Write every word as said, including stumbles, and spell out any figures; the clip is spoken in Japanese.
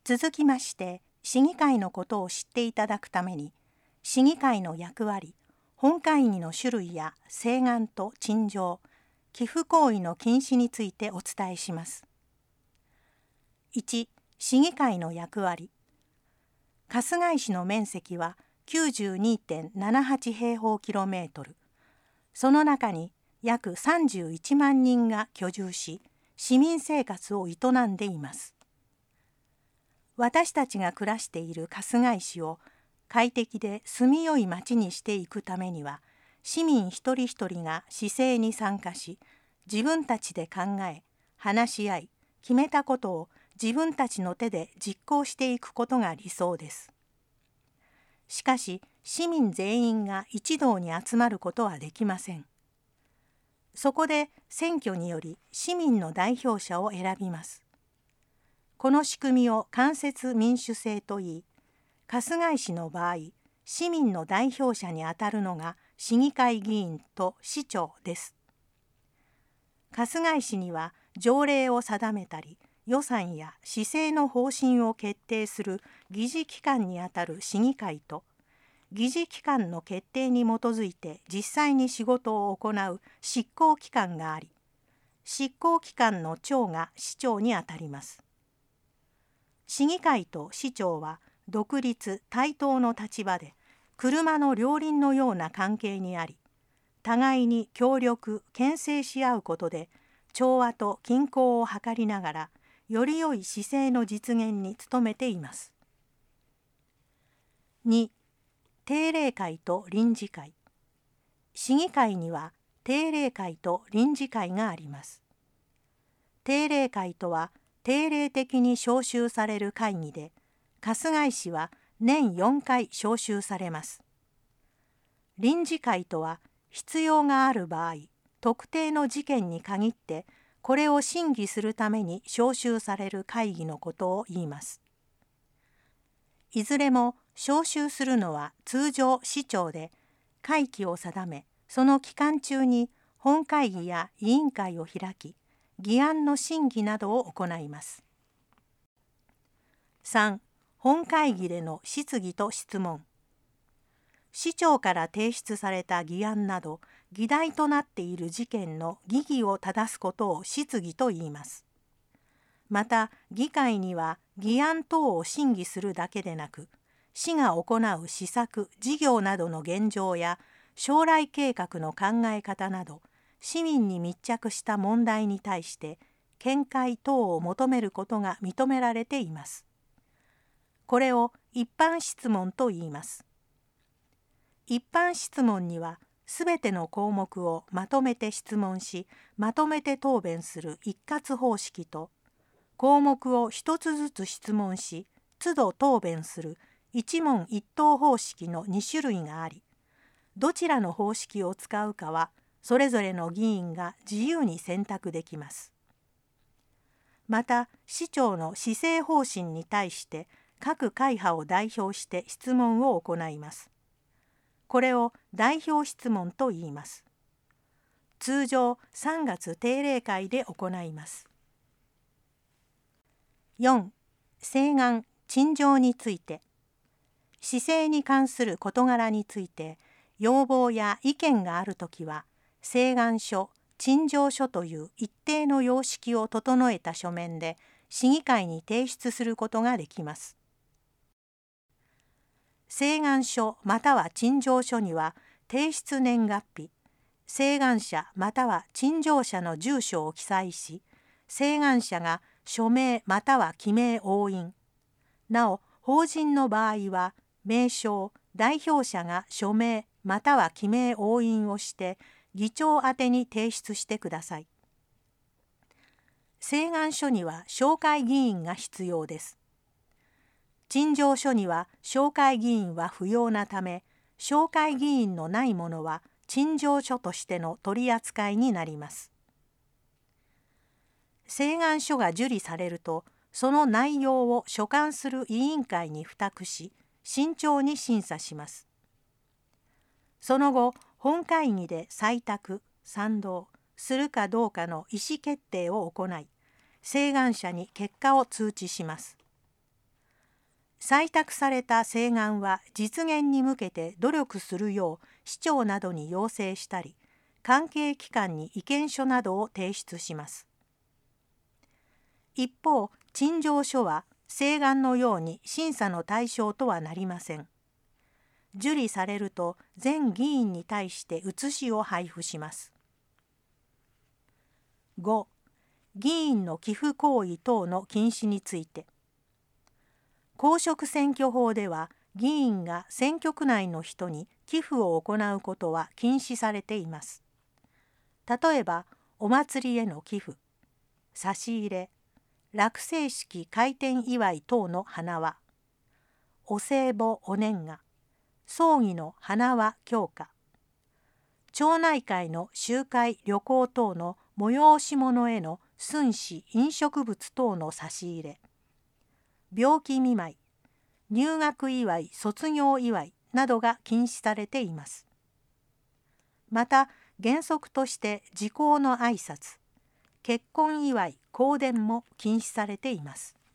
続きまして、市議会のことを知っていただくために、市議会の役割、本会議の種類や請願と陳情、寄付行為の禁止についてお伝えします。いち. 市議会の役割。春日井市の面積は きゅうじゅうにてんななはち 平方キロメートル。その中に約さんじゅういちまんにんが居住し、市民生活を営んでいます。私たちが暮らしている春日井市を快適で住みよい町にしていくためには、市民一人一人が市政に参加し、自分たちで考え、話し合い、決めたことを自分たちの手で実行していくことが理想です。しかし、市民全員が一堂に集まることはできません。そこで選挙により市民の代表者を選びます。この仕組みを間接民主制といい、春日井市の場合、市民の代表者にあたるのが市議会議員と市長です。春日井市には条例を定めたり、予算や市政の方針を決定する議事機関にあたる市議会と、議事機関の決定に基づいて実際に仕事を行う執行機関があり、執行機関の長が市長にあたります。市議会と市長は独立対等の立場で、車の両輪のような関係にあり、互いに協力牽制し合うことで調和と均衡を図りながら、より良い市政の実現に努めています。に. 定例会と臨時会。市議会には定例会と臨時会があります。定例会とは定例的に召集される会議で、春日井市は年よんかい召集されます。臨時会とは必要がある場合、特定の事件に限ってこれを審議するために召集される会議のことを言います。いずれも召集するのは通常市長で、会期を定め、その期間中に本会議や委員会を開き、議案の審議などを行います。さん. 本会議での質疑と質問。市長から提出された議案など、議題となっている事件の疑義を正すことを質疑と言います。また、議会には議案等を審議するだけでなく、市が行う施策・事業などの現状や将来計画の考え方など、市民に密着した問題に対して見解等を求めることが認められています。これを一般質問と言います。一般質問には、すべての項目をまとめて質問し、まとめて答弁する一括方式と、項目を一つずつ質問し、都度答弁する一問一答方式のに種類があり、どちらの方式を使うかは、それぞれの議員が自由に選択できます。また、市長の施政方針に対して各会派を代表して質問を行います。これを代表質問と言います。通常さんがつ定例会で行います。よん. 請願・陳情について。市政に関する事柄について要望や意見があるときは、請願書・陳情書という一定の様式を整えた書面で市議会に提出することができます。請願書または陳情書には提出年月日、請願者または陳情者の住所を記載し、請願者が署名または記名押印。なお、法人の場合は名称、代表者が署名または記名押印をして議長宛てに提出してください。請願書には紹介議員が必要です。陳情書には紹介議員は不要なため、紹介議員のないものは陳情書としての取り扱いになります。請願書が受理されると、その内容を所管する委員会に付託し、慎重に審査します。その後、本会議で採択・賛同するかどうかの意思決定を行い、請願者に結果を通知します。 採択された請願は実現に向けて努力するよう市長などに要請したり、関係機関に意見書などを提出します。一方、陳情書は請願のように審査の対象とはなりません。受理されると全議員に対して写しを配布します。ご、議員の寄付行為等の禁止について。公職選挙法では、議員が選挙区内の人に寄付を行うことは禁止されています。例えば、お祭りへの寄付、差し入れ、落成式開店祝い等の花輪、お歳暮お年賀、葬儀の花輪供花、町内会の集会旅行等の催し物への寸志飲食物等の差し入れ、病気見舞い、入学祝い卒業祝いなどが禁止されています。また原則として時効の挨拶、結婚祝い香典も禁止されています。